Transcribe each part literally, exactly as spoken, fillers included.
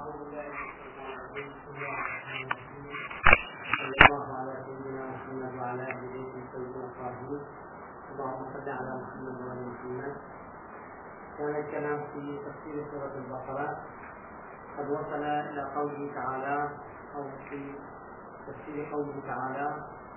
أعوذ بالله من الشيطان الرجيم. بسم الله الرحمن الرحيم. صلى الله على سيدنا محمد وعلى آل بيته الطيبين الطاهرين. اللهم صل على محمد وعلى محمد. كان الكلام في تفسير سورة البقرة قد وصل إلى قوله تعالى أو في تفسير قوله تعالى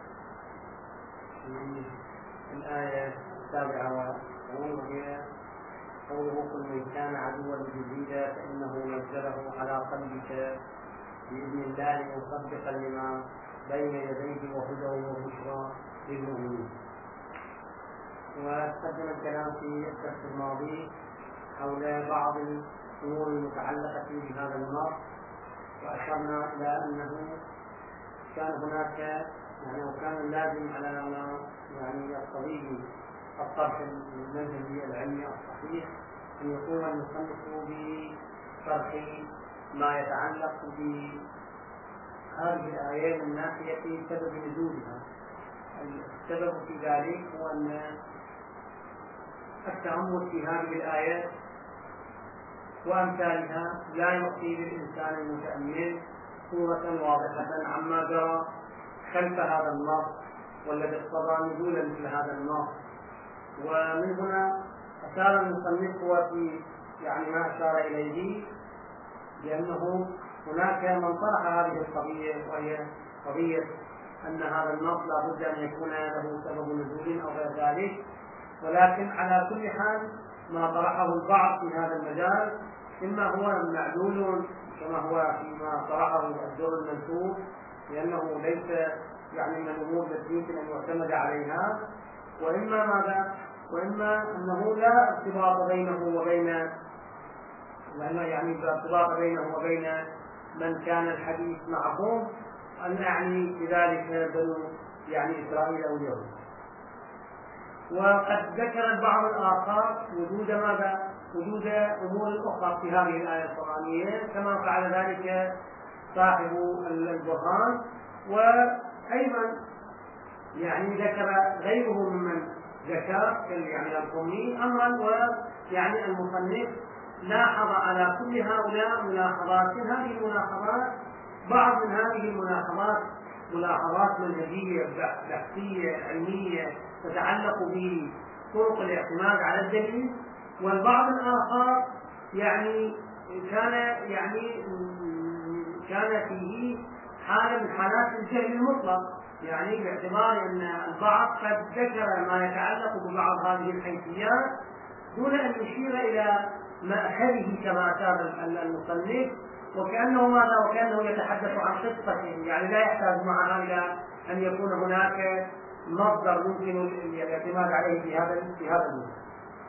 في الآية السابعة والعشرون وهي قوله قل من كان عدوا لجبريل فإنه نزله على قلبك بإذن الله مصدقا لما بين يديه وهدى وبشرى للمؤمنين. وقدم الكلام في الدرس الماضي حول بعض الأمور المتعلقة بهذا النص، وأشرنا إلى أنه كان هناك يعني وكان لازم على يعني الطبيب الطرح المنهجي العلمي الصحيح أن يقوم المصنف بطرح ما يتعلق بهذه الآيات من ناحية سبب نزولها. السبب في ذلك هو أن التأمل في هذه الآيات وأمثالها لا يعطي للإنسان المتأمل صورة واضحة عما جرى خلف هذا النص والذي اقتضى نزول مثل هذا النص. ومن هنا أشار المصنف في يعني ما أشار إليه لأنه هناك من طرح هذه القضية، وهي قضية أن هذا النص لا بد أن يكون له سبب نزول أو غير ذلك، ولكن على كل حال ما طرحه البعض في هذا المجال إما هو معلول كما هو فيما طرحه الدور المنسوب لأنه ليس يعني من الأمور التي يمكن أن يعتمد عليها، وإما ماذا؟ وإما أنه لا ارتباط بينه وبين وإما يعني لا ارتباط بينه وبين من كان الحديث معهم أن يعني بذلك بنو يعني إسرائيل أو اليهود. وقد ذكر البعض الآخر وجود ماذا؟ وجود أمور أخرى في هذه الآية القرآنية كما فعل ذلك صاحب البرهان، وأيضا يعني ذكر غيره ممن ذكر يعني القمي أمرا، ويعني المصنف لاحظ على كل هؤلاء ملاحظات. من هذه الملاحظات بعض من هذه الملاحظات ملاحظات منهجية بحثية علمية تتعلق بطرق الاعتماد على الدليل، والبعض الآخر يعني كان يعني كان فيه حالة من حالات الجهل المطلق، يعني باعتبار أن البعض قد ذكر ما يتعلق ببعض هذه الحيثيات دون أن يشير إلى مأخذه كما أشار المصنف، وكأنه ماذا وكأنه يتحدث عن قصة، يعني لا يحتاج معها إلى أن يكون هناك مصدر ممكن الاعتماد عليه في هذا في هذا الموضوع.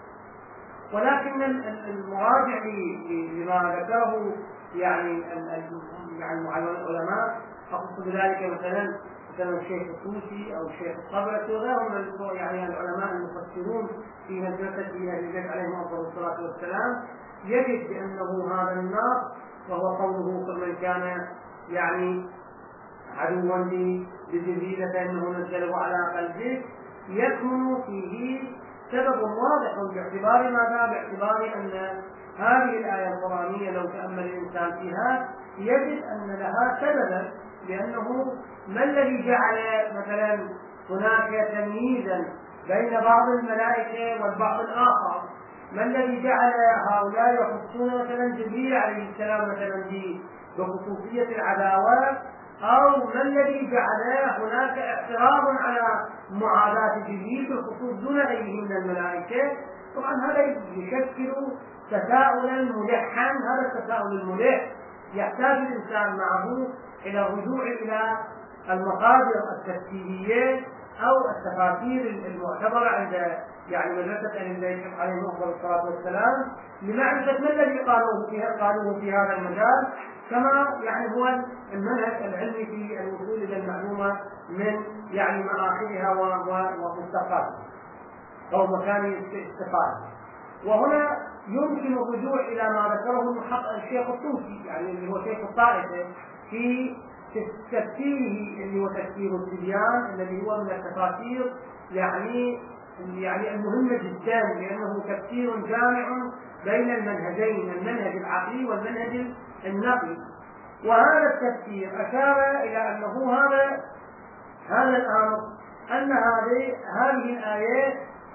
ولكن المراجع لما ذكره يعني يعني العلماء أقصد بذلك مثلا مثلا الشيخ الطوسي أو الشيخ الطبرسي وغيرهم من يعني العلماء المفسرون في مدرسة أهل البيت عليهم أفضل الصلاة والسلام، يجد بأنه هذا النص وهو قوله قل من كان يعني عدوا لجبريل فإنه نزله على قلبك يكمن فيه سبب واضح باعتبار ماذا؟ باعتبار أن هذه الآية القرآنية لو تأمل الإنسان فيها يجد أن لها سببا، لأنه ما الذي جعل مثلا هناك تمييزا بين بعض الملائكة والبعض الآخر؟ ما الذي جعل هؤلاء يخصون مثلا جبريل عليه السلام مثلا بخصوصية العداوات، أو ما الذي جعل هناك اعتراض على معاداة جبريل بالخصوص دون أيه من الملائكة؟ طبعا هذا يشكل تساؤلا ملحا، هذا التساؤل الملح يحتاج الإنسان معه إلى الرجوع إلى المصادر التفسيرية أو التفاسير المعتبرة عند يعني مدرسة أهل البيت عليهم أفضل الصلاة والسلام لمعرفة ما الذي قالوه في قالوه في هذا المجال، كما يعني هو المنهج العلمي في الوصول إلى المعلومة من يعني مآخذها ومستقاتها أو مكان استقامتها. وهنا يمكن الرجوع إلى ما ذكره المحقق الشيخ الطوسي يعني اللي هو شيخ الطائفة في تفسيره اللي هو تفسير التبيان الذي هو من التفاسير يعني يعني المهمة جدا، لأنه تفسير جامع بين المنهجين، المنهج العقلي والمنهج النقلي. وهذا التفسير أشار إلى أنه هذا هذا الأمر أن هذه هذه الآيات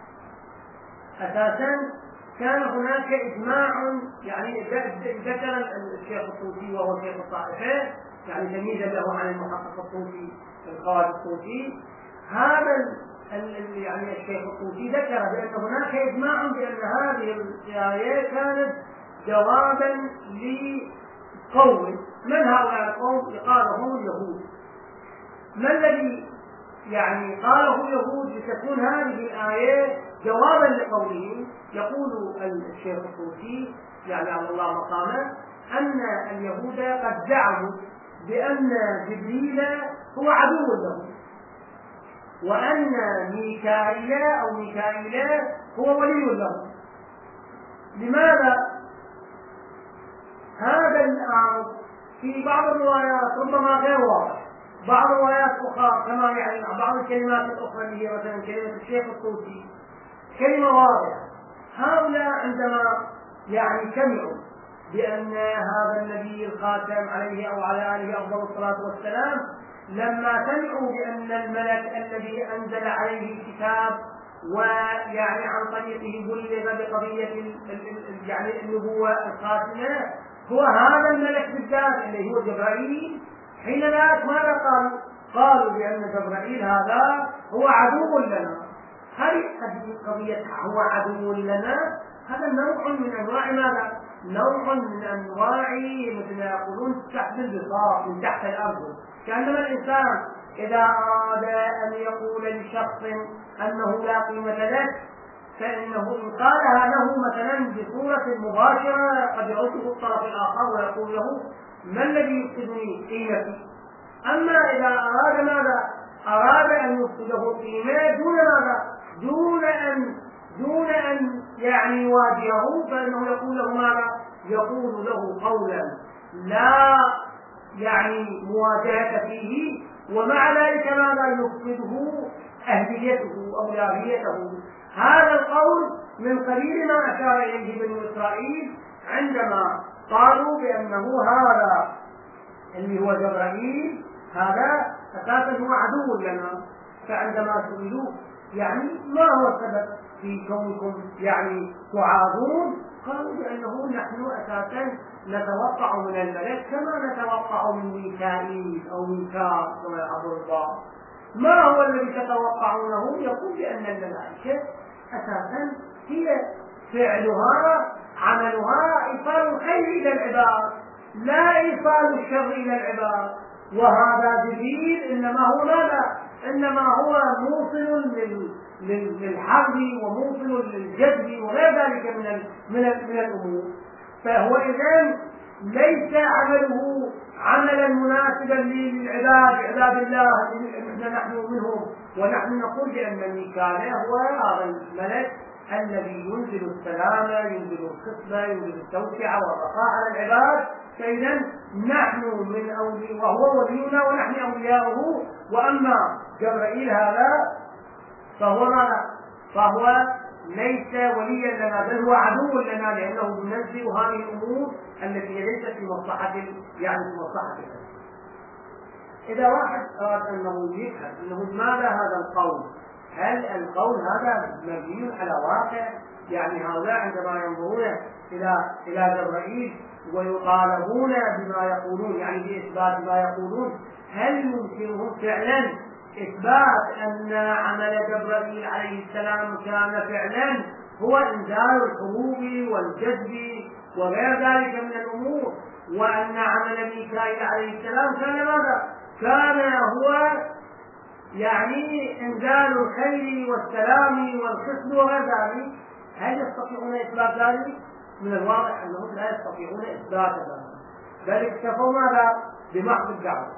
أساسا كان هناك إجماع، يعني ذكر الشيخ الطوسي وهو شيخ الطائفة، يعني تمييزا له عن المحقق الطوسي القواعد الطوسي، هذا يعني الشيخ الطوسي ذكر بأن هناك إجماع بأن هذه الآيات كانت جوابا لقوم. من هؤلاء القوم؟ قاله اليهود. ما الذي يعني قاله اليهود لتكون هذه الآيات جوابا لقولهم؟ يقول الشيخ الطوسي يعني على الله مقامه أن اليهود قد زعموا بأن جبريل هو عدو لهم، وأن ميكائيل أو ميكائيل هو ولي لهم. لماذا؟ هذا الأمر في بعض الروايات ربما غير واضح، بعض الروايات أخرى كما يعني بعض الكلمات الأخرى اللي هي مثلا كلمة الشيخ الطوسي كلمة واضحة. هؤلاء عندما يعني سمعوا بأن هذا النبي الخاتم عليه أو على آله أفضل الصلاة والسلام، لما سمعوا بأن الملك الذي أنزل عليه الكتاب ويعني عن طريقه بلغ بقضية يعني النبوة الخاتمة هو هذا الملك بالذات اللي هو جبرائيل، حين ذاك ماذا قالوا؟ قالوا بأن جبرائيل هذا هو عدو لنا. هل هذه قضية هو عدو لنا؟ هذا نوع من أنواع ماذا؟ نوع من أنواع مثل ما يقولون تحت البساط من تحت الأرض. كأنما الإنسان إذا أراد أن يقول لشخص أنه لا قيمة لك، فإنه إن قالها له مثلا بصورة مباشرة قد يعطه الطرف الآخر ويقول له ما الذي يفسدني قيمتي. أما إذا أراد ماذا؟ أراد أن يفسده قيمة دون ماذا؟ دون أن دون أن يعني يواجهه، فإنه يقول له ماذا؟ يقول له قولا لا يعني مواجهة فيه، ومع ذلك ماذا؟ يفسده أهليته أولويته. هذا القول من قبيل ما أشار إليه بنو إسرائيل عندما قالوا بأنه هذا اللي هو جبرائيل هذا أساسا هو عدو لنا. فعندما سئلوا يعني ما هو السبب في كونكم يعني تعادون، قالوا بأنه نحن أساسا نتوقع من الملك كما نتوقع من ميكائيل أو ميكال كما يعبر الله. ما هو الذي تتوقعونه؟ يقول بأن الملائكة أساسا هي فعلها عملها إيصال الخير إلى العباد لا إيصال الشر إلى العباد. وهذا جبريل إنما هو ماذا؟ إنما هو موصل للحرب وموصل للجذب وغير ذلك من من من الأمور. فهو إذن ليس عمله عملا مناسبا للعباد عباد الله الذين نحن منهم. ونحن نقول بأن ميكائيل هو هذا الملك الذي ينزل السلام ينزل الخصبة ينزل التوسعة والرخاء على العباد. فإذا نحن من أولي وهو ولينا ونحن أولياؤه. وأما جبرائيل هذا فهو ماذا؟ فهو ليس وليا لنا بل هو عدو لنا، لأنه ينزل هذه الأمور التي ليست في مصلحة يعني في مصلحتنا. إذا واحد أراد أنه يفهم أنه ماذا هذا القول، هل القول هذا مبني على واقع؟ يعني هؤلاء عندما ينظرون إلى إلى جبرائيل ويطالبون بما يقولون يعني بإثبات ما يقولون، هل يمكنهم فعلا إثبات أن عمل جبرائيل عليه السلام كان فعلا هو إنزال الحروب والجذب وغير ذلك من الأمور، وأن عمل ميكائيل عليه السلام كان ماذا؟ كان هو يعني إنزال الخير والسلام والخصب وغير ذلك؟ هل يستطيعون إثبات ذلك؟ من الواضح أنهم لا يستطيعون إثبات ذلك، بل اكتفوا ماذا؟ بمحض الدعوة.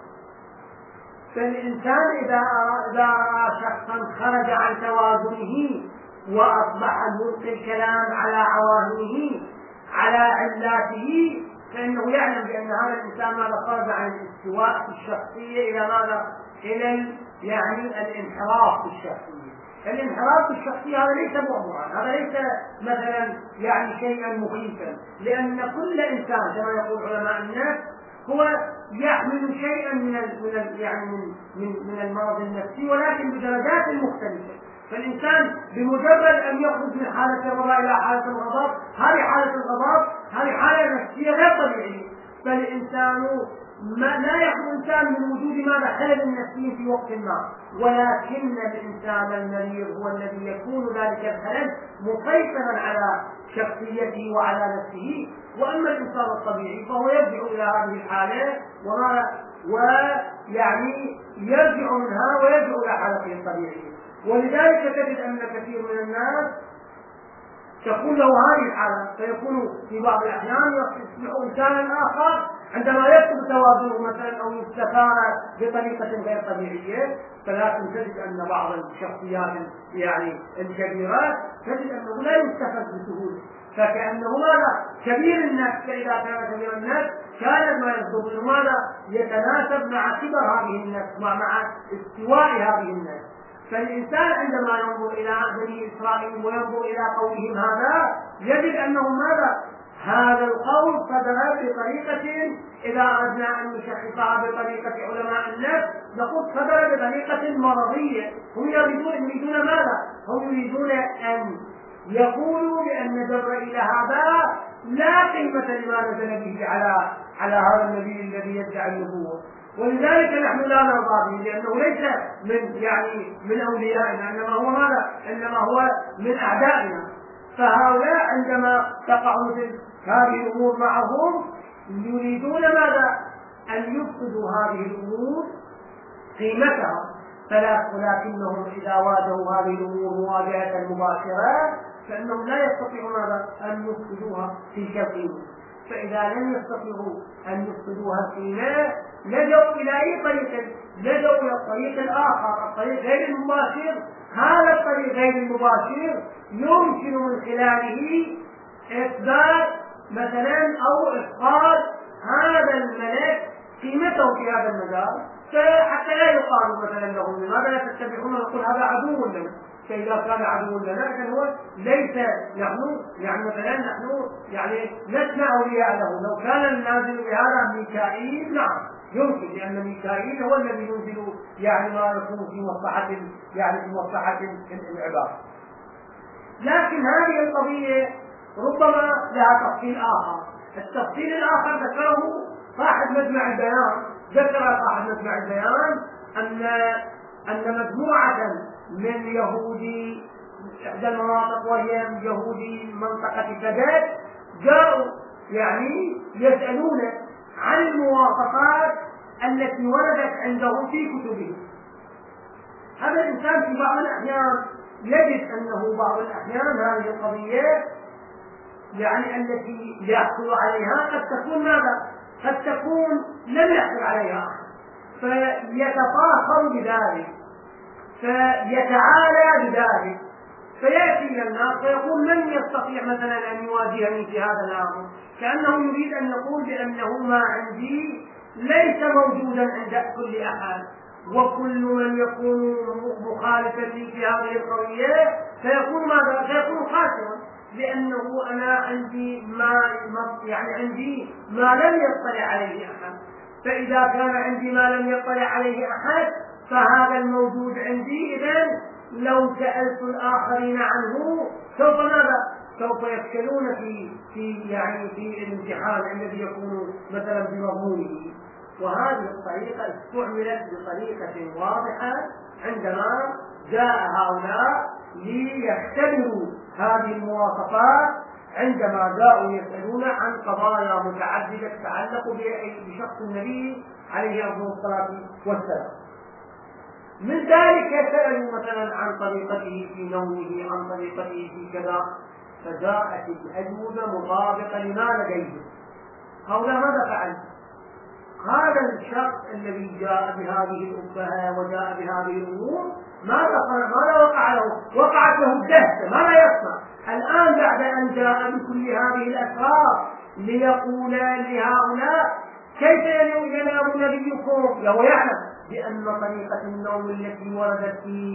فالإنسان إذا إذا رأى شخصا خرج عن توازنه وأصبح ملقي الكلام على عواهنه على علاته، فإنه يعلم بأن هذا الإنسان ماذا؟ خرج عن الاستواء في الشخصية إلى ماذا؟ إلى يعني الانحراف في الشخصية. الانحراف بالشخصية هذا ليس بعبعا، هذا ليس مثلا يعني شيئا مخيفا، لأن كل إنسان كما يقول علماء النفس هو يحمل شيئا من ال من ال يعني من من, من المرض النفسي، ولكن بدرجات مختلفة. فالإنسان بمجرد أن يخرج من حالة الرضا إلى حالة الغضب، هذه حالة الغضب هذه حالة نفسية غير طبيعية. فالإنسان ما لا يخلو الإنسان من وجود ماذا خلل نفسي في وقت ما، ولكن الإنسان المريض هو الذي يكون ذلك الخلل مسيطرا على شخصيته وعلى نفسه. وأما الإنسان الطبيعي فهو يرجع إلى هذه الحالة ويعني يرجع منها ويرجع إلى حالته الطبيعية. ولذلك تجد أن كثير من الناس تكون له هذه الحالة، فيكون في بعض الأحيان يصبح إنسانا آخر عندما يكتب توازنه مثلا أو يستثار بطريقة غير طبيعية. فلكن تجد أن بعض الشخصيات يعني الكبيرات تجد أنه لا يستفز بسهولة، فكأنه ماذا كبير النفس، فإذا كان كبير النفس كان ما يصدق ماذا يتناسب مع كبر هذه النفس مع مع استواء هذه النفس. فالإنسان عندما ينظر إلى بني إسرائيل وينظر إلى قولهم هذا يجد أنه ماذا هذا القول صدر بطريقة، إذا أردنا أن نشخصها بطريقة علماء النفس نقول صدر بطريقة مرضية. هم يريدون يريدون ماذا؟ هم يريدون أن يقولوا بأن جبرائيل هذا لا قيمة لما نزل به على على هذا النبي الذي يدعي النبوة، ولذلك نحن لا نرضى به لأنه ليس من يعني من أوليائنا، إنما هو ماذا؟ إنما هو من أعدائنا. فهؤلاء عندما تقع مثل هذه الأمور معهم يريدون ماذا؟ أن يفقدوا هذه الأمور قيمتها، ولكنهم إذا واجهوا هذه الأمور مواجهة مباشرة فإنهم لا يستطيعون أن يفقدوها تلك القيمة. فإذا لم يستطيعوا أن يفقدوها القيمة لجوا إلى أي طريق؟ لجوا إلى الطريق الآخر، الطريق غير المباشر. هذا الطريق غير المباشر يمكن من خلاله إثبات مثلا أو إفقاد هذا الملك قيمته في هذا المجال، فحتى لا يقال مثلا لهم لماذا لا تتبعون ونقول هذا عدو لنا. فإذا كان عدو لنا إذن هو ليس نحن يعني مثلا نحن يعني لسنا أولياء له. لو كان النازل بهذا ميكائيل نعم يمكن، لأن ميكائيل هو الذي ينزل يعني ما يكون في مصلحة يعني في مصلحة العباد. لكن هذه القضية ربما لها تفصيل آخر. التفصيل الآخر ذكره صاحب مجمع البيان، ذكر صاحب مجمع البيان أن أن مجموعة من يهودي إحدى المناطق وهي يهودي منطقة سداد جاءوا يعني يسألون عن المواصفات التي وردت عندهم في كتبهم. هذا الإنسان في بعض الأحيان يجد أنه بعض الأحيان هذه القضية يعني التي يحصل عليها قد تكون ماذا؟ قد تكون لم يحصل عليها أحد، فيتفاخر بذلك فيتعالى بذلك، فيأتي إلى الناس فيقول من يستطيع مثلا أن يواجهني في هذا الأمر، كأنه يريد أن يقول بأنه ما عندي ليس موجودا عند كل أحد، وكل من يكون مخالفا لي في هذه القضية فيكون ماذا؟ فيكون خاسرا، لأنه أنا عندي ما يعني عندي ما لم يطلع عليه أحد. فإذا كان عندي ما لم يطلع عليه أحد فهذا الموجود عندي، إذن لو سألت الآخرين عنه سوف ماذا؟ سوف يفشلون في في يعني في الامتحان الذي يكون مثلا بمضمونه. وهذه الطريقة استعملت بطريقة واضحة عندما جاء هؤلاء ليختبروا هذه المواصفات، عندما جاءوا يسألون عن قضايا متعددة تتعلق بشخص النبي عليه أفضل الصلاة والسلام. من ذلك سألوا مثلا عن طريقته في نومه، عن طريقته في كذا، فجاءت الأجوبة مطابقة لما لديهم. هؤلاء ماذا فعل؟ هذا الشخص الذي جاء بهذه الأبهة وجاء بهذه الأمور ماذا ماذا وقع له؟ وقعت له الدهشة. ماذا يصنع الآن بعد أن جاء بكل هذه الأسرار ليقول لهؤلاء كيف ينام نبيكم؟ وهو يعلم بأن طريقة النوم التي وردت في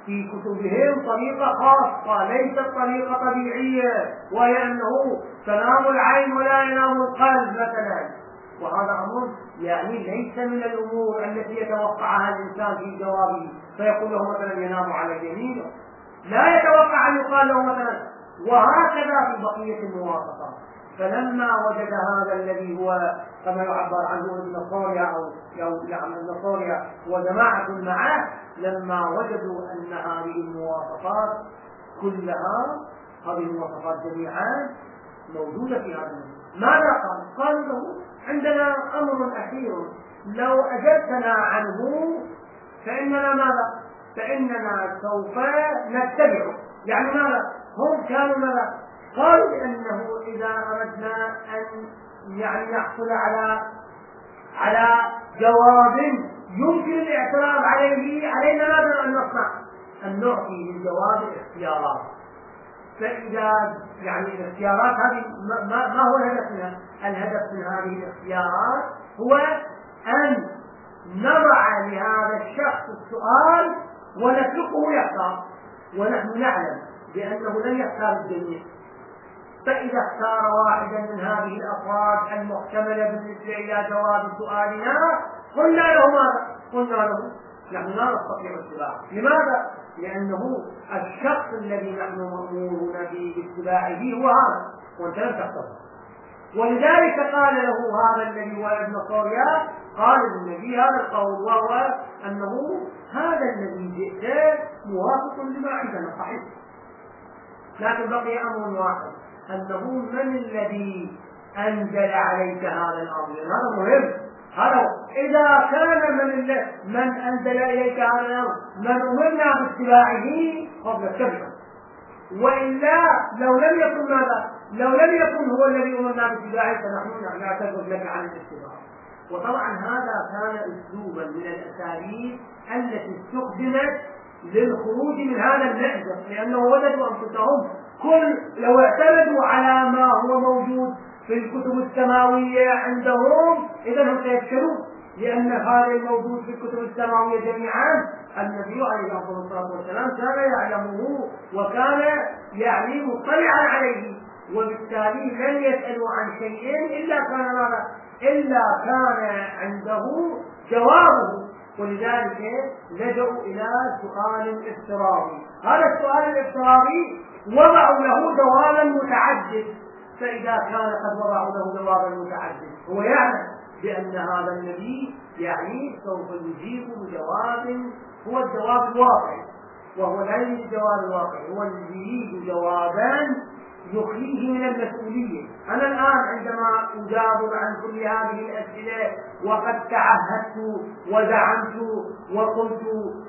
في كتبهم طريقة خاصة ليست طريقة طبيعية، وهي أنه تنام العين ولا ينام القلب مثلا، وهذا أمر يعني ليس من الأمور التي يتوقعها الإنسان في جوابه، فيقول له مثلا ينام على اليمين، لا يتوقع أن يقال له مثلا. وهكذا في بقية المواصفات. فلما وجد هذا الذي هو كما يعبر عنه ابن صوريا أو يعني ابن صوريا وجماعة معه، لما وجدوا أن هذه المواصفات كلها هذه المواصفات جميعا موجودة في هذا النبي، ماذا قال؟ قالوا له عندنا أمر أخير لو أجبتنا عنه فإننا ماذا؟ فإننا سوف نتبعه. يعني ماذا؟ هم كانوا ماذا؟ قالوا بأنه إذا أردنا أن يعني نحصل على على جواب يمكن الاعتراض عليه علينا ماذا أن نصنع؟ أن نعطي للجواب اختيارات. فإذا يعني الاختيارات هذه ما, ما هو الهدف منها؟ الهدف من هذه الاختيارات هو أن نضع لهذا الشخص السؤال ونتركه يختار، ونحن نعلم بأنه لن يختار الجميع. فإذا اختار واحدا من هذه الأفراد المحتملة بالنسبة إلى جواب سؤالنا قلنا له ماذا؟ قلنا له نحن لا نستطيع اتباعه. لماذا؟ لأنه الشخص الذي نحن مأمورون باتباعه هو هذا، وأنت لم تختاره. ولذلك قال له هذا الذي هو ابن صوريا، قال للنبي هذا القول، وهو أنه هذا الذي جئت موافق لما عندنا صحيح، لكن بقي أمر واحد، أنه من الذي أنزل عليك هذا الأمر؟ هذا مهم. هذا إذا كان من من أنزل إليك هذا الأمر من أمرنا باتباعه قبل التبع، وإلا لو لم يكن ماذا؟ لو لم يكن هو الذي أمرنا باتباعه فنحن نعتذر لك عن الاتباع. وطبعا هذا كان أسلوبا من الأساليب التي استخدمت للخروج من هذا المأزق، لأنه وجدوا أنفسهم كل لو اعتمدوا على ما هو موجود في الكتب السماوية عندهم إذا هم سيفشلون، لأن هذا الموجود في الكتب السماوية جميعا النبي عليه الصلاة والسلام كان يعلمه وكان يعني مطلعا عليه، وبالتالي لن يسألوا عن شيء إلا كان ماذا؟ إلا كان عنده جوابه. ولذلك لجأوا إلى سؤال افتراضي. هذا السؤال الافتراضي وضعوا له جوابا متعدد، فإذا كان قد وضعوا له جوابا متعدد هو يعلم بأن هذا النبي يعني سوف يجيب بجواب هو الجواب الواقعي، وهو لا يريد الجواب الواقعي، هو يريد جوابا يخليه من المسؤولية. أنا الآن عندما أجاب عن كل هذه الأسئلة وقد تعهدت وزعمت وقلت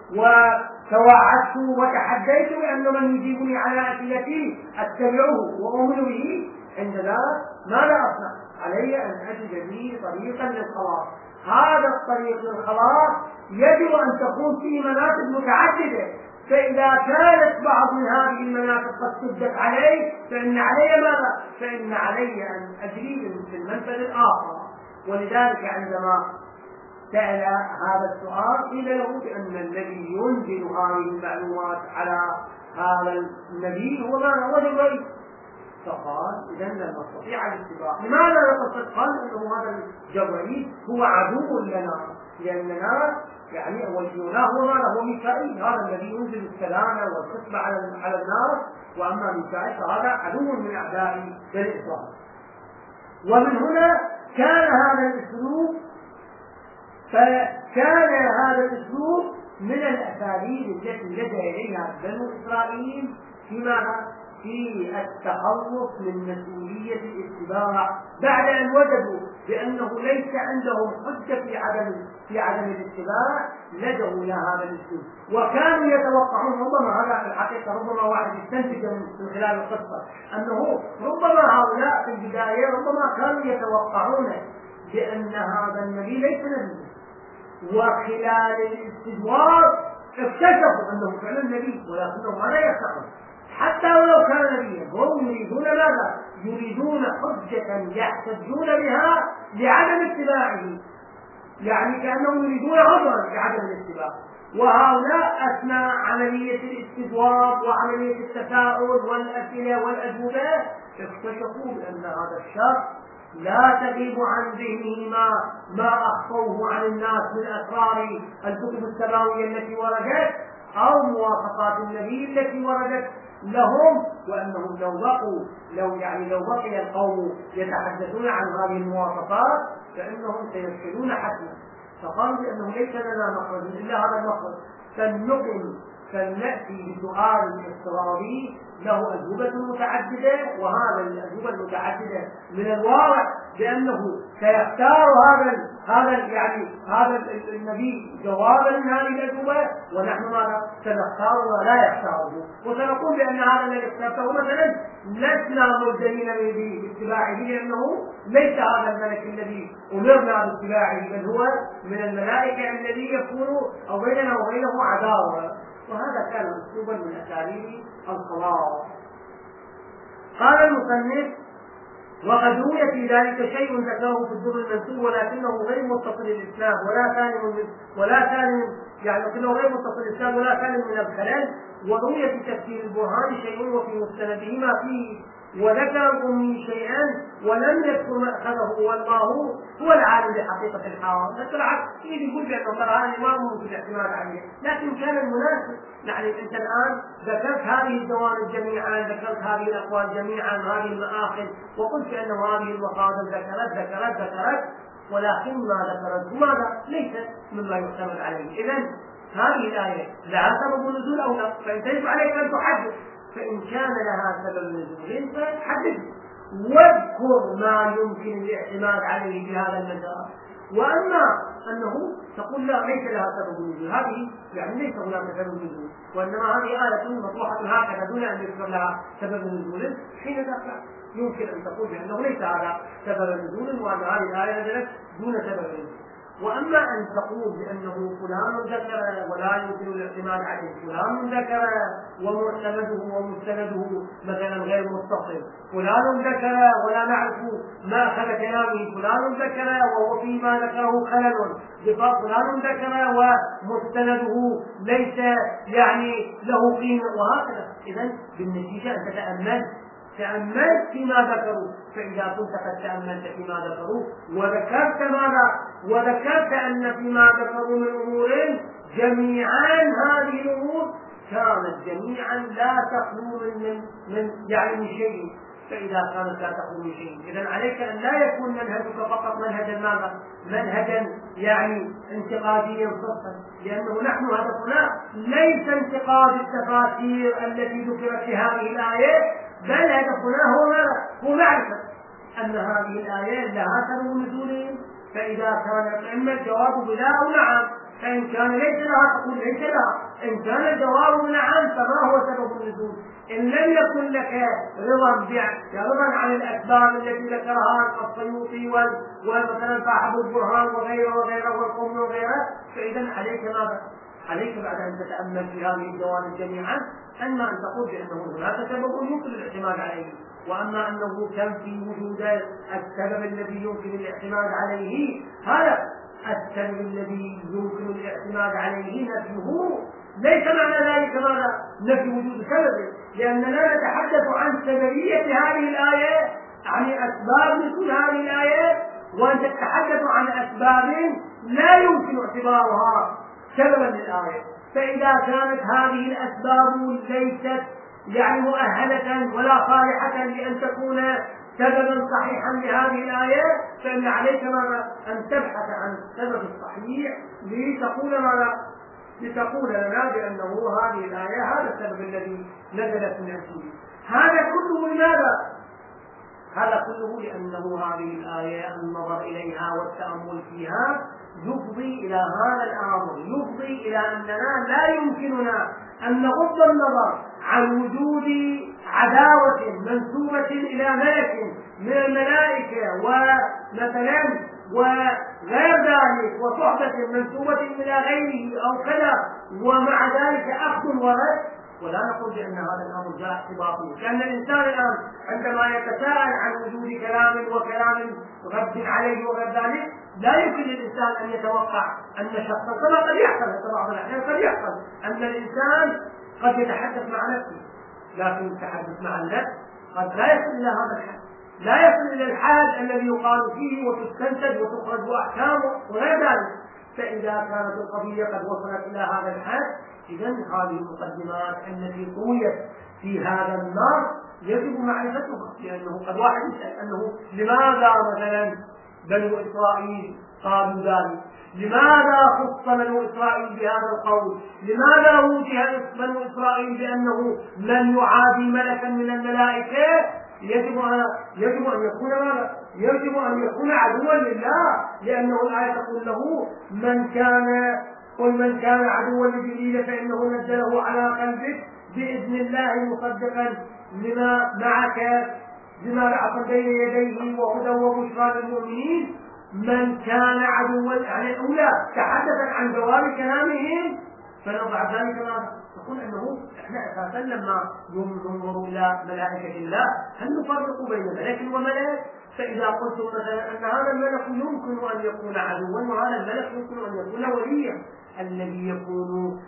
وتوعدت وتحديت بأن من يجيبني على أسئلتي أتبعه وأؤمن به، عند ذلك ماذا أصنع؟ علي أن أجد لي طريقا للخلاص. هذا الطريق للخلاص يجب أن تكون في مناطق متعددة، فإذا كانت بعض من هذه المناطق قد سدت علي فإن علي ماذا؟ فإن علي أن أجري في المنفذ الآخر. ولذلك عندما سأل هذا السؤال قيل له بأن الذي ينزل هذه المعلومات على هذا النبي هو ماذا؟ هو جبريل. فقال إذن لن نستطيع الاتباع. لماذا نستطيع؟ قال أنه هذا الجبريل هو عدو لنا، لأننا يعني ولينا هو ماذا؟ هو ميكائيل، هذا الذي ينزل السلامة والخصبة على على الناس، وأما ميكائيل فهذا عدو من أعداء بني إسرائيل. ومن هنا كان هذا الأسلوب فكان هذا الأسلوب من الأساليب التي لجأ إليها بنو إسرائيل في ماذا؟ في التخلص من مسؤولية الاتباع بعد أن وجدوا بأنه ليس عندهم حجة في عدم في عدم الاتباع، لجأوا إلى هذا الأسلوب. وكانوا يتوقعون، ربما هذا الحقيقة ربما واحد يستنتج من خلال القصة أنه ربما هؤلاء في البداية ربما كانوا يتوقعون بأن هذا النبي ليس نبي، وخلال الاستدوار اكتشفوا أنه فعلا نبي، ولكنهم لا يفعلون حتى ولو كان نبيا. هم يريدون ماذا؟ يريدون حجة يحتجون بها لعدم اتباعه، يعني كأنهم يريدون عذرا لعدم الاتباع. وهؤلاء أثناء عملية الاستجواب وعملية التساؤل والأسئلة والأجوبة اكتشفوا بأن هذا الشخص لا تغيب عن ذهنه ما ما أخفوه عن الناس من أسرار الكتب السماوية التي وردت أو موافقات النبي التي وردت لهم، وأنهم لو بقوا لو يعني لو بقي القوم يتحدثون عن هذه المواصفات فإنهم سيفشلون حتما. فقالوا بأنه ليس لنا مخرج إلا هذا المخرج، فلنقم فلنأتي بسؤال افتراضي له أجوبة متعددة، وهذا الأجوبة المتعددة من الواضح بأنه سيختار هذا هذا يعني هذا النبي جوابا من هذه الأجوبة، ونحن ماذا سنختار ما لا يختاره، وسنقول بأن هذا الذي اخترته مثلا لسنا ملزمين باتباعه لأنه ليس هذا الملك الذي أمرنا باتباعه، بل هو من الملائكة الذي يكون أو بيننا وبينه عداوة. وهذا كان أسلوبا من أساليب الخلاص. قال المصنف: وقد روي في ذلك شيء ذكره في الدر المنسوب ولكنه غير متصل الإسلام ولا ثاني ولا ثاني يعني لكنه غير متصل الإسلام ولا ثاني من الخلل. وروي في تفسير البرهان شيء وفي مستنده ما فيه، وذكر الأمي شيئا ولم يذكر مأخذه والله هو العالم بحقيقة الحال. ذكر عكس يقول بأنه ترى الإمام ممكن الاعتماد عليه، لكن كان المناسب يعني أنت الآن ذكرت هذه الجوانب جميعا، ذكرت هذه الأقوال جميعا، هذه المآخذ، وقلت بأنه هذه المصادر ذكرت ذكرت ذكرت ولكن ما ذكرت ماذا ليس مما يعتمد عليه. إذن هذه الآية لها سبب نزول أو لا، فأنت يجب عليك أن تحدد، فإن كان لها سبب نزول فحدد واذكر ما يمكن الاعتماد عليه في هذا المجال. وأما أنه تقول لا ليس لها سبب نزول، هذه يعني ليس هناك سبب نزول، وإنما هذه آية مطروحة هكذا دون أن يذكر لها سبب نزول، حين ذاك يمكن أن تقول بأنه ليس هذا سبب نزول وأن هذه الآية نزلت دون سبب نزول. وأما أن تقول بأنه فلان ذكر ولا يمكن الاعتماد عليه، فلان ذكر ومعتمده ومستنده مثلا غير متصل، فلان ذكر ولا نعرف ما أخذ كلامه، فلان ذكر وهو فيما ذكره خلل، فلان ذكر ومستنده ليس يعني له قيمة، وهكذا. إذن بالنتيجة أن تتأمل تأملت فيما ذكروا، فإذا كنت قد تأملت فيما ذكروا وذكرت ماذا وذكرت أن فيما ذكروا من أمور جميعا هذه الأمور كانت جميعا لا تخلو من من يعني من شيء، فإذا كانت لا تخلو من شيء إذن عليك أن لا يكون منهجك فقط منهجا ماذا منهجا يعني انتقاديا صرفا، لأنه نحن هدفنا ليس انتقاد التفاسير التي ذكرت في هذه الآية، بل هدفنا هو هو معرفة أن هذه الآيات لها سبب نزول، فإذا كان إما الجواب بلا أو نعم، فإن كان ليس لها تقول ليس لها، إن كان الجواب نعم فما هو سبب النزول. إن لم يكن لك رضا رضا عن الأسباب التي ذكرها السيوطي ومثلا صاحب البرهان وغيره وغيره والقوم وغيره، فإذا عليك ماذا؟ عليك بعد أن تتأمل في هذه الجوانب جميعا أما أن تقول بأنه هناك سبب يمكن الاعتماد عليه، وأما أنه تنفي وجود السبب الذي يمكن الاعتماد عليه، هذا السبب الذي يمكن الاعتماد عليه نفيه ليس معنى ذلك ماذا؟ نفي وجود سبب، لأننا نتحدث عن سببية هذه الآية، عن أسباب نزول هذه الآية، وأنت تتحدث عن أسباب لا يمكن اعتبارها سببا للآية. فإذا كانت هذه الأسباب ليست يعني مؤهلة ولا صالحة لأن تكون سببا صحيحا لهذه الآية، فإن عليك ماذا؟ أن تبحث عن السبب الصحيح لتقول ماذا؟ لتقول لنا بأنه هذه الآية هذا السبب الذي نزلت من أجله. هذا كله لماذا؟ هذا كله لأنه هذه الآية النظر إليها والتأمل فيها يفضي إلى هذا الأمر، يفضي إلى أننا لا يمكننا أن نغض النظر عن وجود عداوة منسوبة إلى ملك من الملائكة ومثلا وغير ذلك وصحبة منسوبة إلى غيره أو كذا، ومع ذلك أخذ ورد، ولا نقول بأن هذا الأمر جاء اعتباطي، لأن الإنسان الآن عندما يتساءل عن وجود كلام وكلام رد عليه وغير ذلك لا يمكن للإنسان أن يتوقع أن شخصا، كما قد يحصل في بعض الأحيان، قد يحصل أن الإنسان قد يتحدث مع نفسه، لكن التحدث مع النفس قد لا يصل إلى هذا الحد، لا يصل إلى الحد الذي يقال فيه وتستنتج وتخرج أحكامه وغير ذلك. فإذا كانت القضية قد وصلت إلى هذا الحد، إذن هذه المقدمات التي طويت في هذا النص يجب معرفتها، لأنه قد واحد يسأل أنه لماذا مثلا بنو إسرائيل قالوا ذلك؟ لماذا خص بنو إسرائيل بهذا القول؟ لماذا وجه بنو إسرائيل بأنه من يعادي ملكا من الملائكة يجب أن يجب أن يكون ماذا؟ يجب أن يكون عدوا لله، لأنه الآية تقول له من كان قل من كان عدوا لجبريل فإنه نزله على قلبك بإذن الله مصدقا لما معك بما بعث بين يديه وهدى وبشرى للمؤمنين. من كان عدوا يعني الأولى تحدثت عن جواب كلامهم، فنضع ذلك ما نقول أنه إحنا أساسا لما ننظر إلى ملائكة الله هل نفرق بين ملك وملك؟ فإذا قلتم مثلا أن هذا الملك يمكن أن يكون عدوا وهذا الملك يمكن أن يكون وليا، الذي يكون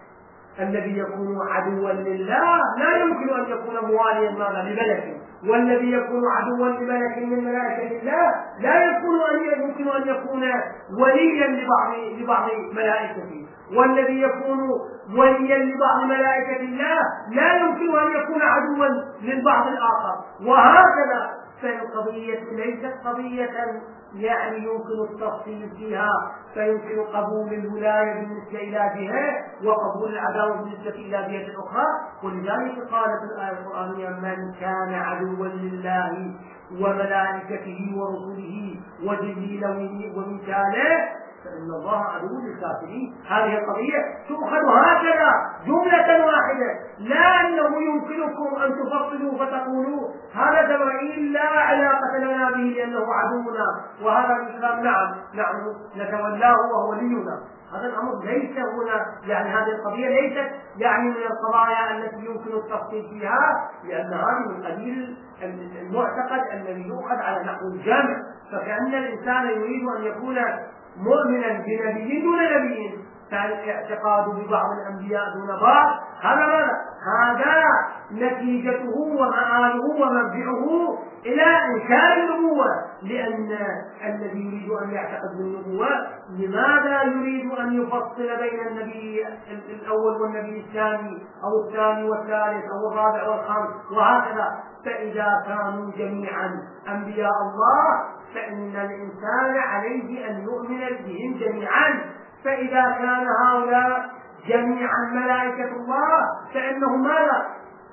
الذي يكون عدوا لله لا يمكن أن يكون مواليا ماذا لملك، والذي يكون عدوا لملك من ملائكة الله لا يكون أن يمكن أن يكون وليا لبعض لبعض ملائكته، والذي يكون وليا لبعض ملائكة الله لا يمكن أن يكون عدوا للبعض الآخر، وهكذا. فالقضية ليست قضية يعني يمكن التفصيل فيها، فيمكن قبول الولاية بالنسبة إلى جهة وقبول العداوة بالنسبة إلى جهة أخرى. ولذلك قالت الآية القرآنية من كان عدوا لله وملائكته ورسله وجبريل وميكائيل فإن الله عدو للكافرين. هذه القضية تؤخذ هكذا جملة واحدة، لا أنه يمكنكم أن تفصلوا فتقولوا هذا جبرائيل لا علاقة لنا به لأنه عدونا وهذا الإسلام نعم نحن نتولاه وهو ولينا. هذا الأمر ليس هنا، يعني هذه القضية ليست يعني من القضايا التي يمكن التفصيل فيها، لأن هذه من قبيل المعتقد الذي يؤخذ على نحو الجامع. فكأن الإنسان يريد أن يكون مؤمنا بنبي دون نبي، فالاعتقاد ببعض الأنبياء دون بعض هذا ماذا؟ هذا نتيجته ومآله ومرجعه إلى إنكار النبوة، لأن الذي يريد أن يعتقد بالنبوة لماذا يريد أن يفصل بين النبي الأول والنبي الثاني أو الثاني والثالث أو الرابع والخامس وهكذا؟ فإذا كانوا جميعا أنبياء الله فإن الإنسان عليه أن يؤمن بهم جميعا. فإذا كان هؤلاء جميعا ملائكة الله فإنهم ماذا؟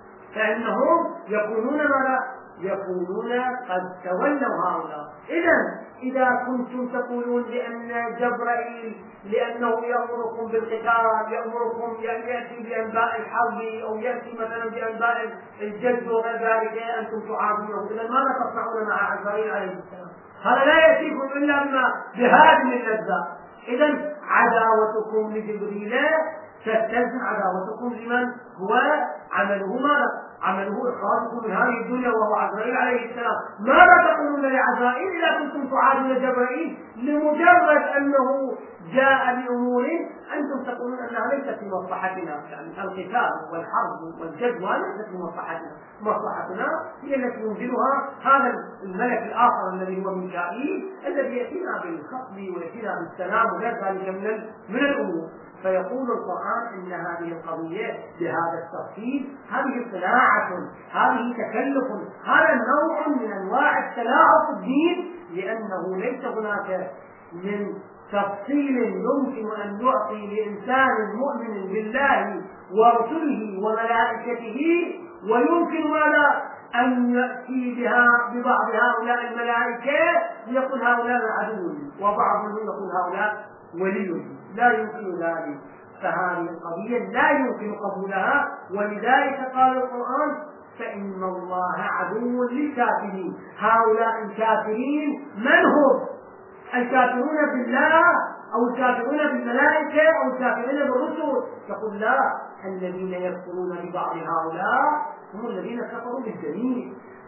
فإنهم يكونون ماذا؟ يكونون قد تولوا هؤلاء. إذن إذا كنتم تقولون بأن جبرائيل لأنه يأمركم بالقتال يأمركم أن يأتي بأنباء الحرب أو يأتي مثلا بأنباء الجد وغير ذلك أنتم تعادونه، إذن ماذا تصنعون مع عزرائيل عليه السلام؟ هذا لا يأتيكم إلا بهذه اللذة. إذن عداوتكم لجبريل تستلزم عداوتكم لمن هو عمله ماذا؟ عمله إخراجكم من هذه الدنيا وهو عزرائيل عليه السلام. ماذا تقولون لعزرائيل إذا كنتم تعادون جبرائيل لمجرد أنه جاء بأمور أنتم تقولون أنها ليست في مصلحتنا؟ يعني القتال والحرب والجدوى ليست في مصلحتنا، مصلحتنا هي التي ينزلها هذا الملك الآخر الذي هو ميكائيل الذي يأتينا بالخطب ويأتينا بالسلام وغير ذلك من من الأمور. فيقول القرآن إن هذه القضية بهذا التفصيل هذه صناعة، هذه تكلف، هذا نوع من أنواع التلاعب في الدين، لأنه ليس هناك من تفصيل يمكن أن يعطي لإنسان مؤمن بالله ورسله وملائكته ويمكن ماذا أن يأتي بها ببعض هؤلاء الملائكة يقول هؤلاء عدو وبعضهم يقول هؤلاء ولي، لا يمكن ذلك. فهذه القضية لا يمكن قبولها، ولذلك قال القرآن فإن الله عدو للكافرين. هؤلاء الكافرين من هم؟ الكافرون بالله أو الكافرون بالملائكة أو الكافرون بالرسل؟ يقول لا، الذين يكفرون ببعض هؤلاء هم الذين كفروا بالجميع.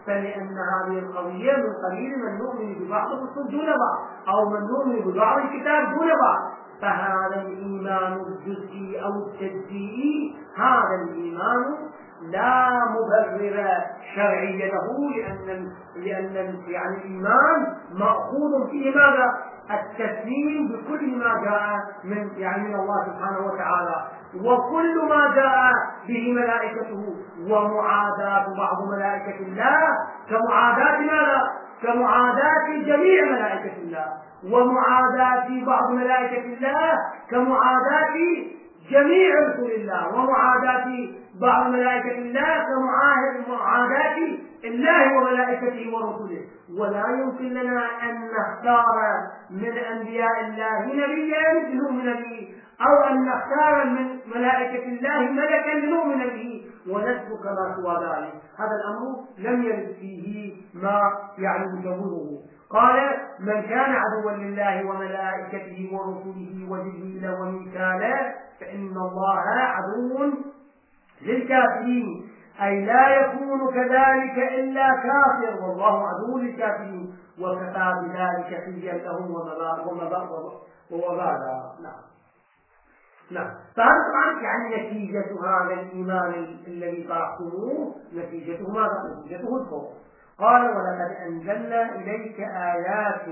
فلأن هذه القضية من قبيل من نؤمن ببعض الرسل دون بعض، أو من نؤمن ببعض الكتاب دون بعض. فهذا الإيمان الجزئي أو التجزئي هذا الإيمان لا مبرر شرعي له، لأن لأن يعني الإيمان مأخوذ فيه ماذا؟ التسليم بكل ما جاء من يعني من الله سبحانه وتعالى، وكل ما جاء به ملائكته، ومعاداة بعض ملائكة الله كمعاداة ماذا؟ كمعاداة جميع ملائكة الله، ومعاداة بعض ملائكة الله كمعاداة جميع رسل الله، ومعاداة بعض ملائكة الله كمعاداة الله وملائكته ورسله. ولا يمكن لنا أن نختار من أنبياء الله نبيا لنؤمن به، أو أن نختار من ملائكة الله ملكا لنؤمن به ونسلك ما سوى ذلك. هذا الأمر لم يرد فيه ما يعني يجوزه. قال: من كان عدوا لله وملائكته ورسله وجبريل وميكال فإن الله عدو للكافرين، أي لا يكون كذلك إلا كافر، والله عدو للكافرين وكفى بذلك حجا لهم ووبالا. نعم نعم. فهذا طبعا يعني نتيجة هذا الإيمان الذي طرحتموه نتيجته ماذا؟ نتيجته الكفر. قال: ولقد أنزلنا إليك آيات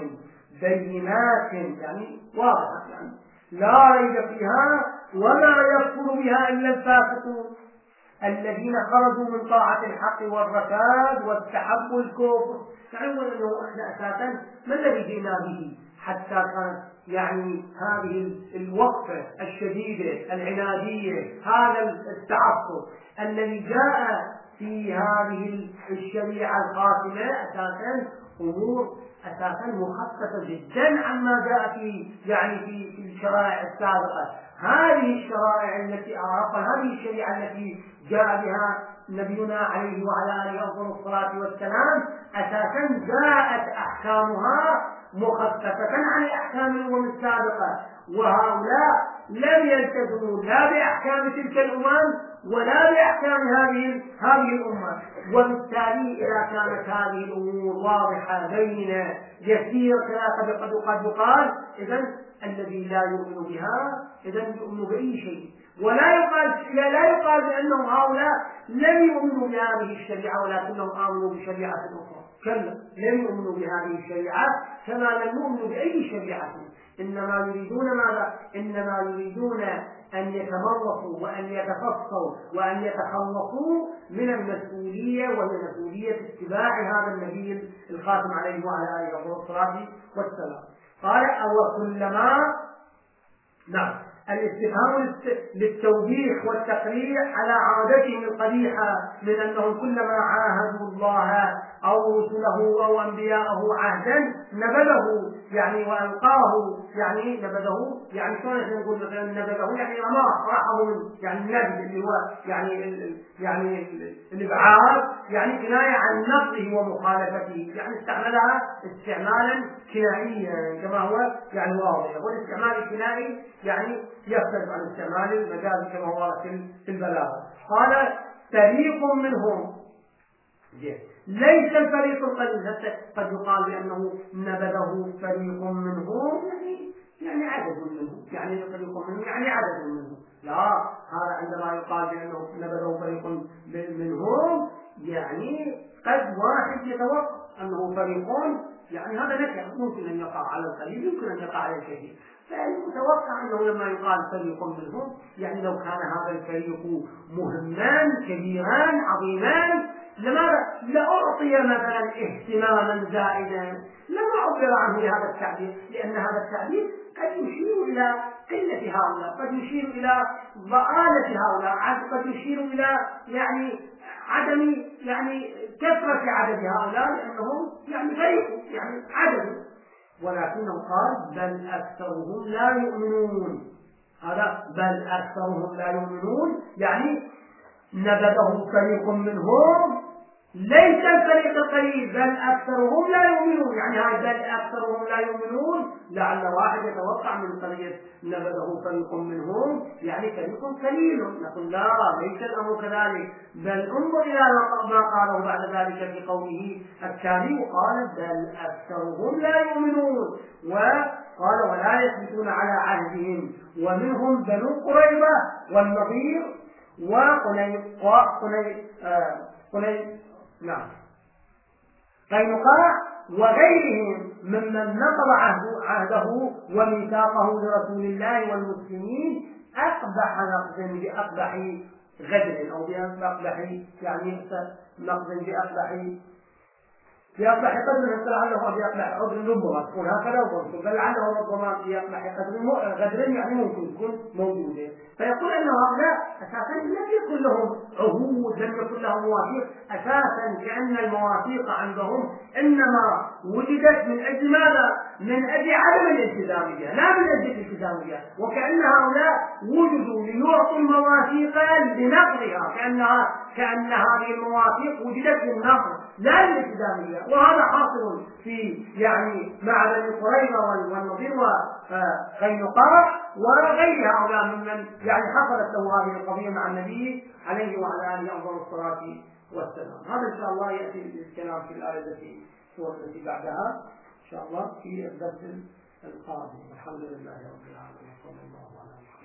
بينات، يعني واضحة، يعني لا ريب فيها وما يكفر بها إلا الفاسقون الذين خرجوا من طاعة الحق والرشاد واستحبوا الكفر. يعني أنه إحنا أساسا ما الذي جئنا به حتى كان يعني هذه الوقفة الشديدة العنادية، هذا التعصب الذي جاء في هذه الشريعة القاتلة أساسا أمور أساسا مخففة جدا عما جاء في يعني في في الشرائع السابقة. هذه الشرائع التي أعرفها، هذه الشريعة التي جاء بها نبينا عليه وعلى آله أفضل الصلاة والسلام أساسا جاءت أحكامها مخففة عن الأحكام الأمم السابقة، وهؤلاء لم يلتزموا لا بأحكام تلك الأمم ولا بأحكام هذه هذه الأمة. وبالتالي إذا كانت هذه الأمور واضحة بينة يسير كما قد قد يقال، إذن الذي لا يؤمن بها إذن يؤمن بأي شيء. ولا يقال لا يقال بأنهم هؤلاء لم يؤمنوا بهذه الشريعة ولكنهم آمنوا بشريعة أخرى، كلا، لم يؤمنوا بهذه الشريعة كما لم يؤمنوا بأي شريعة. إنما يريدون ماذا؟ إنما يريدون أن يتمرسوا وأن يتفصلوا وأن يتخلصوا من المسؤولية ومسؤولية اتباع هذا النبي الخاتم عليه وعلى آله الصلاة والسلام. قال: أو كلما، نعم، الاستفهام للتوبيخ والتقريع على عادتهم القبيحة من أنهم كلما عاهدوا الله أو رسله أو أنبياءه عهدا نبذه، يعني وألقاه، يعني نبذه، يعني شلون نقول مثلا نبذه، يعني رماه طرحه من يعني النبذ اللي هو يعني ال يعني الإبعاد، يعني كناية عن نقضه ومخالفته، يعني استعملها استعمالا كنائيا كما هو يعني واضح. والاستعمال الكنائي يعني يختلف عن استعمال المجاز كما هو في البلاغة. قال: فريق منهم، ليس الفريق القليل، قد يقال بأنه نبذه فريق منهم يعني يعني عدد منهم، يعني فريق منهم يعني عدد منهم. لا، هذا عندما يقال بأنه نبذه فريق منهم يعني قد واحد يتوقع أنه فريق، يعني هذا نكر ممكن أن يقع على القليل يمكن أن يقع على الكثير. فالمتوقع أنه لما يقال فريق منهم يعني لو كان هذا الفريق مهمان كبيران عظيمان لماذا لأعطي مثلا اهتماما زائدا، لما عبر عنه بهذا التعبير، لأن هذا التعبير قد يشير إلى قلة هؤلاء، قد يشير إلى ضآلة هؤلاء، قد يشير إلى يعني عدم يعني كثرة عدد هؤلاء لأنهم يعني فريق يعني عدد. ولكنه قال: بل أكثرهم لا يؤمنون. هذا بل أكثرهم لا يؤمنون يعني نبذه فريق منهم ليس الفريق القليل بل أكثرهم لا يؤمنون. يعني هاي بل أكثرهم لا يؤمنون لعل واحد يتوقع من قضية نبذه فريق منهم يعني فريق قليل. نقول لا، ليس الأمر كذلك، بل انظر إلى ما قاله بعد ذلك في قوله التالي قال بل أكثرهم لا يؤمنون، وقال ولا يثبتون على عهدهم، ومنهم بنو قريظة والنضير وقني نعم قينقاع وغيرهم ممن نقض عهده وميثاقه لرسول الله والمسلمين أقبح نقض بأقبح غدر، أو بأقبح يعني نقض بأقبح بأقبح قدر، لعله بأقبح عذر للمرة تكون هكذا وتنصب، بل لعله ربما بأقبح قدر غدر يعني ممكن تكون موجودة. فيقول أن هؤلاء أساسا لم يكن لهم عهود، لم يكن لهم مواثيق أساسا، كأن المواثيق عندهم إنما وجدت من أجل ماذا؟ من أجل عدم الالتزامية لا من أجل الالتزامية، وكأن هؤلاء وجدوا ليعطوا المواثيق لنقضها، كأنها كأن هذه المواثيق وجدت للنقض لا للالتزامية. وهذا حاصل في يعني مع بني قريظة والنضير وقينقاع وغير هؤلاء ممن يعني حصلت له هذه القضية مع النبي عليه وعلى آله أفضل الصلاة والسلام. هذا إن شاء الله يأتي الكلام في الآية التي السورة التي بعدها إن شاء الله في الدرس القادم. الحمد لله رب العالمين، صلى الله عليه وسلم.